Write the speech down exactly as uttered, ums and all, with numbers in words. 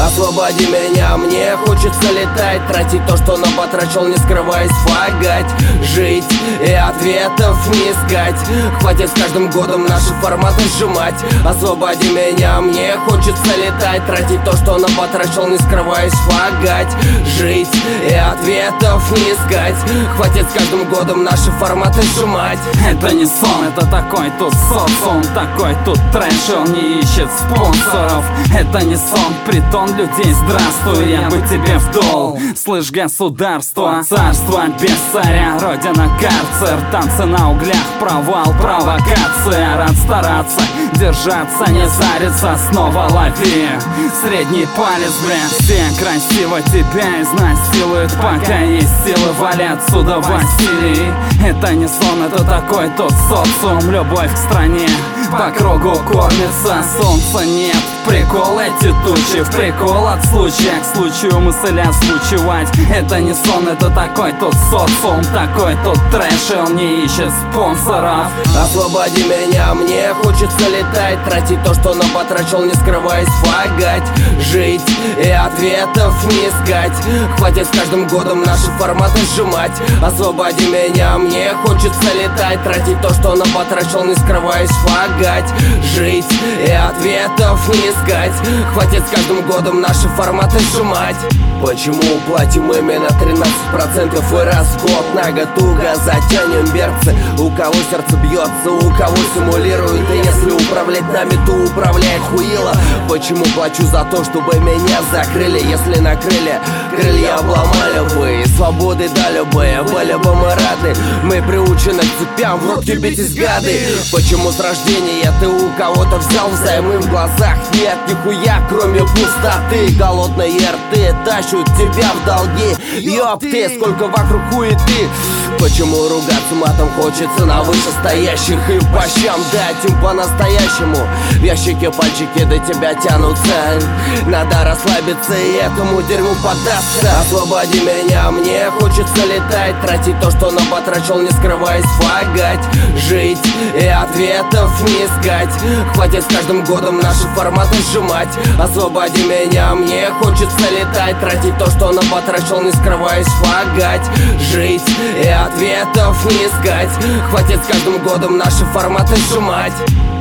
Освободи меня, мне хочется летать, тратить то, что нам потрачил, не скрываясь, фагать, жить и ответов не искать. Хватит с каждым годом наши форматы сжимать. Освободи меня, мне хочется летать, тратить то, что нам потрачил, не скрываясь, фагать, жить и ответов не искать. Хватит с каждым годом наши форматы сжимать. Это не сон, это такой тут социум, такой тут трэш, он не ищет спонсоров. Это не сон, притон людей, здравствуй, я бы тебе вдол. Слышь, государство, царство без царя, родина карцер, танцы на углях, провал, провокация. Рад стараться, держаться, не зариться, снова лови средний палец, бля. Все красиво тебя изнасилуют, пока есть силы, вали отсюда, Василий. Это не сон, это такой тот социум, любовь к стране по кругу кормится, солнца нет. Прикол эти тучи, в прикол от случая к случаю мысль озвучивать. Это не сон, это такой тот социум, такой тот трэш, и он не ищет спонсоров. Освободи меня, мне хочется летать, тратить то, что нам потрачил, не скрываясь, фагать, жить и ответов не искать. Хватит с каждым годом наши форматы сжимать. Освободи меня, мне хочется летать, тратить то, что нам потрачил, не скрываясь, фагать, жить и ответов не искать. Хватит с каждым годом наши форматы сжимать. Почему платим именно тринадцать процентов и раз в год на год туго затянем берцы? У кого сердце бьется, у кого симулирует, и если управлять нами, то управляет хуило. Почему плачу за то, чтобы меня закрыли? Если накрыли, крылья обломали бы, и свободы дали бы, были бы мы рады. Мы приучены к цепям, в рот ебитесь гады. Почему с рождения ты у кого-то взял взаймы, в глазах нет нихуя, кроме пустоты? Голодные рты тащут тебя в долги, ёб ты, сколько вокруг хуеты. Почему ругаться матом хочется на вышестоящих и по щам дать им по-настоящему? В ящике пальчики до тебя тянутся, надо расслабиться и этому дерьму поддаться. Освободи меня, мне хочется летать, тратить то, что нам потрачил, не скрываясь, фагать, жить и ответов не искать. Хватит с каждым годом наши форматы сжимать. Освободи меня, мне хочется летать, тратить то, что нам потрачил, не скрываясь, фагать, жить и ответов не искать. Хватит с каждым годом наши форматы сжимать.